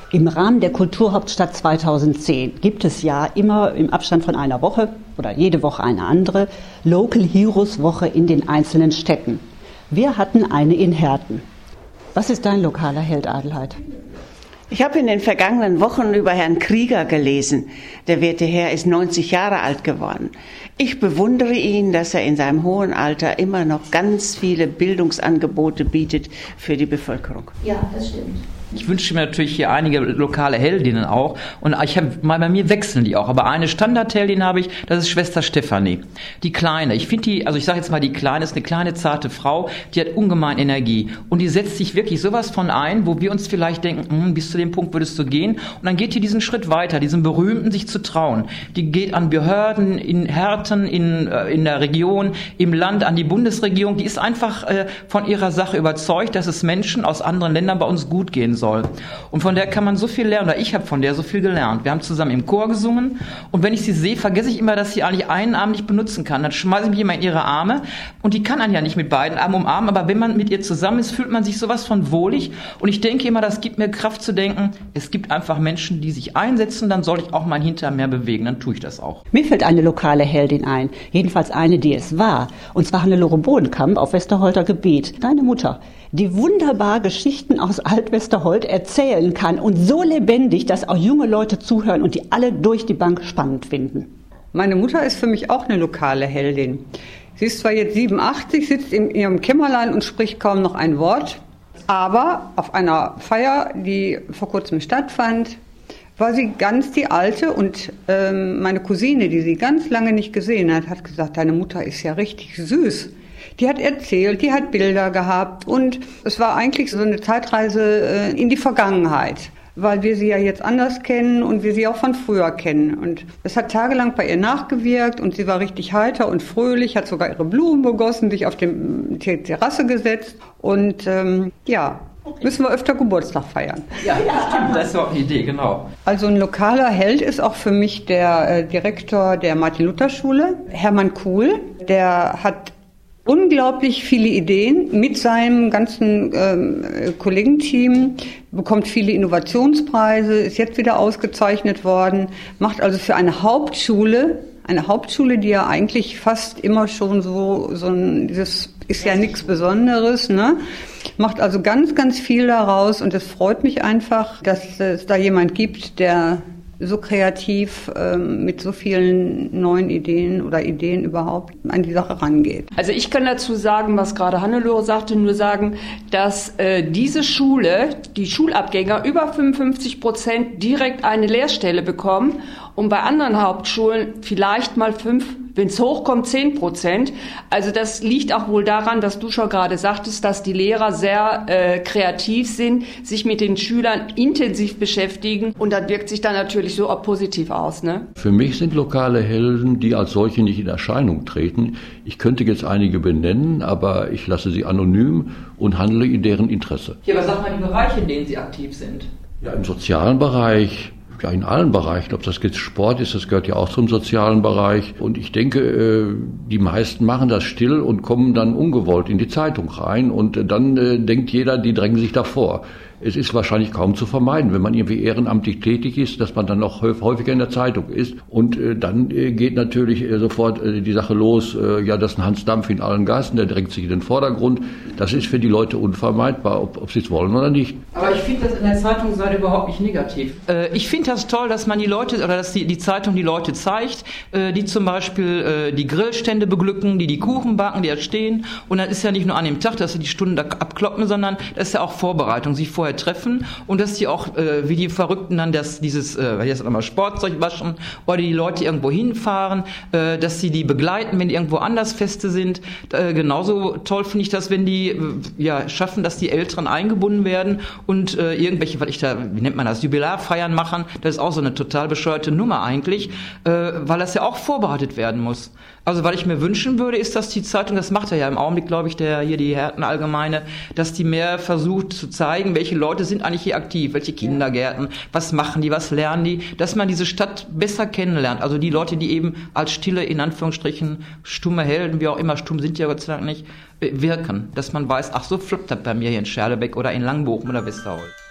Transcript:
Im Rahmen der Kulturhauptstadt 2010 gibt es ja immer im Abstand von einer Woche oder jede Woche eine andere Local Heroes Woche in den einzelnen Städten. Wir hatten eine in Herten. Was ist dein lokaler Held, Adelheid? Ich habe in den vergangenen Wochen über Herrn Krieger gelesen. Der werte Herr ist 90 Jahre alt geworden. Ich bewundere ihn, dass er in seinem hohen Alter immer noch ganz viele Bildungsangebote bietet für die Bevölkerung. Ja, das stimmt. Ich wünsche mir natürlich hier einige lokale Heldinnen auch. Und ich habe mal, bei mir wechseln die auch. Aber eine Standardheldin habe ich, das ist Schwester Stefanie. Die Kleine. Ich finde die, also ich sage jetzt mal, die Kleine ist eine kleine, zarte Frau, die hat ungemein Energie. Und die setzt sich wirklich sowas von ein, wo wir uns vielleicht denken, bis zu dem Punkt würdest du gehen. Und dann geht die diesen Schritt weiter, diesen berühmten sich zu trauen. Die geht an Behörden, in Herten, in der Region, im Land, an die Bundesregierung. Die ist einfach von ihrer Sache überzeugt, dass es Menschen aus anderen Ländern bei uns gut gehen soll. Und von der kann man so viel lernen, oder ich habe von der so viel gelernt. Wir haben zusammen im Chor gesungen und wenn ich sie sehe, vergesse ich immer, dass sie eigentlich einen Arm nicht benutzen kann. Dann schmeiße ich mich immer in ihre Arme und die kann einen ja nicht mit beiden Armen umarmen, aber wenn man mit ihr zusammen ist, fühlt man sich sowas von wohlig und ich denke immer, das gibt mir Kraft zu denken, es gibt einfach Menschen, die sich einsetzen, dann soll ich auch mein Hintern mehr bewegen, dann tue ich das auch. Mir fällt eine lokale Heldin ein, jedenfalls eine, die es war, und zwar Hannelore Bodenkamp auf Westerholter Gebiet, deine Mutter, die wunderbar Geschichten aus Alt-Westerholt erzählen kann und so lebendig, dass auch junge Leute zuhören und die alle durch die Bank spannend finden. Meine Mutter ist für mich auch eine lokale Heldin. Sie ist zwar jetzt 87, sitzt in ihrem Kämmerlein und spricht kaum noch ein Wort, aber auf einer Feier, die vor kurzem stattfand, war sie ganz die Alte und meine Cousine, die sie ganz lange nicht gesehen hat, hat gesagt, deine Mutter ist ja richtig süß. Die hat erzählt, die hat Bilder gehabt und es war eigentlich so eine Zeitreise in die Vergangenheit, weil wir sie ja jetzt anders kennen und wir sie auch von früher kennen. Und es hat tagelang bei ihr nachgewirkt und sie war richtig heiter und fröhlich, hat sogar ihre Blumen begossen, sich auf die Terrasse gesetzt und müssen wir öfter Geburtstag feiern. Ja, stimmt, das ist auch eine Idee, genau. Also ein lokaler Held ist auch für mich der Direktor der Martin-Luther-Schule, Hermann Kuhl. Der hat unglaublich viele Ideen mit seinem ganzen Kollegenteam, bekommt viele Innovationspreise, ist jetzt wieder ausgezeichnet worden, macht also für eine Hauptschule, die ja eigentlich fast immer schon dieses ist ja nichts Besonderes, ne? Macht also ganz, ganz viel daraus und es freut mich einfach, dass es da jemand gibt, der so kreativ mit so vielen neuen Ideen oder Ideen überhaupt an die Sache rangeht. Also ich kann dazu sagen, was gerade Hannelore sagte, nur sagen, dass diese Schule, die Schulabgänger über 55% direkt eine Lehrstelle bekommen und bei anderen Hauptschulen vielleicht mal 5, wenn es hochkommt, 10%. Also das liegt auch wohl daran, dass du schon gerade sagtest, dass die Lehrer sehr kreativ sind, sich mit den Schülern intensiv beschäftigen und das wirkt sich dann natürlich so auch positiv aus, ne? Für mich sind lokale Helden, die als solche nicht in Erscheinung treten. Ich könnte jetzt einige benennen, aber ich lasse sie anonym und handle in deren Interesse. Ja, aber sag mal die Bereiche, in denen sie aktiv sind. Ja, im sozialen Bereich. Ja, in allen Bereichen, ob das jetzt Sport ist, das gehört ja auch zum sozialen Bereich. Und ich denke, die meisten machen das still und kommen dann ungewollt in die Zeitung rein. Und dann denkt jeder, die drängen sich davor. Es ist wahrscheinlich kaum zu vermeiden, wenn man irgendwie ehrenamtlich tätig ist, dass man dann noch häufiger in der Zeitung ist. Und dann geht natürlich sofort die Sache los, das ist ein Hans Dampf in allen Gassen, der drängt sich in den Vordergrund. Das ist für die Leute unvermeidbar, ob sie es wollen oder nicht. Aber ich finde das in der Zeitungsseite überhaupt nicht negativ. Ich finde das toll, dass man die Leute, oder dass die Zeitung die Leute zeigt, die zum Beispiel die Grillstände beglücken, die Kuchen backen, die da stehen. Und dann ist ja nicht nur an dem Tag, dass sie die Stunden da abkloppen, sondern das ist ja auch Vorbereitung, sich vorher treffen und dass die auch wie die Verrückten dann dieses Sportzeug waschen oder die Leute irgendwo hinfahren, dass sie die begleiten, wenn die irgendwo anders Feste sind. Genauso toll finde ich das, wenn die schaffen, dass die Älteren eingebunden werden und irgendwelche, wie nennt man das, Jubilarfeiern machen. Das ist auch so eine total bescheuerte Nummer eigentlich, weil das ja auch vorbereitet werden muss. Also was ich mir wünschen würde, ist, dass die Zeitung, das macht er ja im Augenblick, glaube ich, die Herten Allgemeine, dass die mehr versucht zu zeigen, welche Leute sind eigentlich hier aktiv, welche Kindergärten, was machen die, was lernen die, dass man diese Stadt besser kennenlernt. Also die Leute, die eben als stille, in Anführungsstrichen, stumme Helden, wie auch immer, stumm sind ja Gott sei Dank nicht, wirken. Dass man weiß, ach so floppt das bei mir hier in Scherlebeck oder in Langbochum oder Westerholt.